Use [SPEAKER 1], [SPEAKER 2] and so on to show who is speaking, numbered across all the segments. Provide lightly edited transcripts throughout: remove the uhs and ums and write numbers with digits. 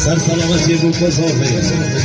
[SPEAKER 1] سر سلامتی بود بزاقه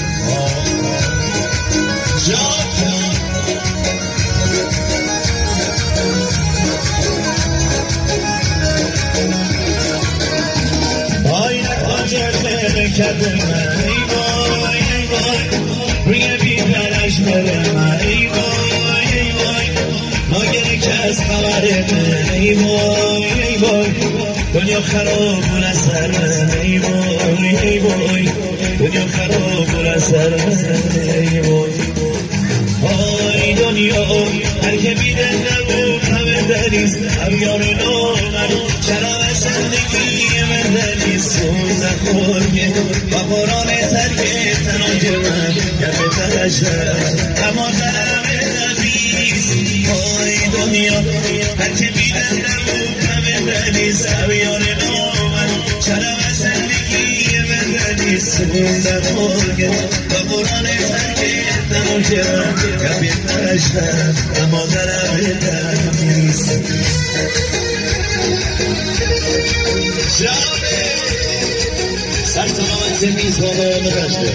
[SPEAKER 1] آی نکاجه خیره کرده من ای وای ای وای روی بیبرش بره من ای وای ای وای ناگره کس خبره من ای وای ای وای دنیا خرابون از سر من ای وای ای وای دنیا خرابون از سر من ای وای آی دنیا هر که بیده نبود همه دلیز امیار نامن چرا زندگی من دلیز سوزن خورگه و قرآن ترکه تناج من گفت تغشن اما دلم دلیز آی دنیا هر که بیده نبود همه دلیز امیار نامن چرا زندگی من دلیز سوزن خورگه و قرآن ترکه تناج من گفت تغشن اما دلم دلیز جانه سر سلامت میز بابا نبشته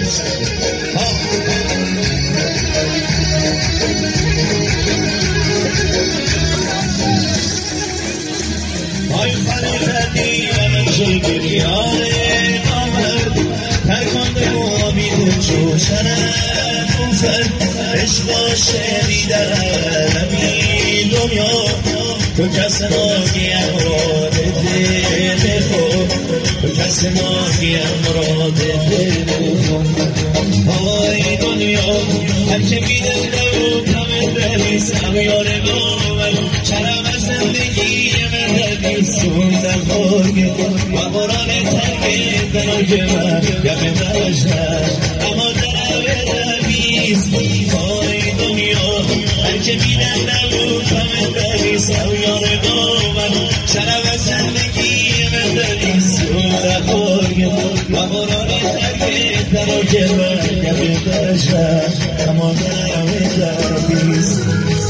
[SPEAKER 1] آی خانه کردی و من شکری آره نامرد ترکانده و بیدون شوشنه موفر عشقا شهری در عالمی دنیا تو کس ناگی امراد دل خود تو کس ناگی امراد دل خود آی دنیا هر که بیده نبود همه دلیز امیار نامن چرا زندگی من دلیز سوندن خورگه و قرآن ترکه دناج من گفت تغشن اما دلم دلیز آی دنیا هر که بیده نبود همه دلیز امیار نامن چرا زندگی من دلیز سوندن خورگه و قرآن ترکه دناج من گفت تغشن اما دلم دلیز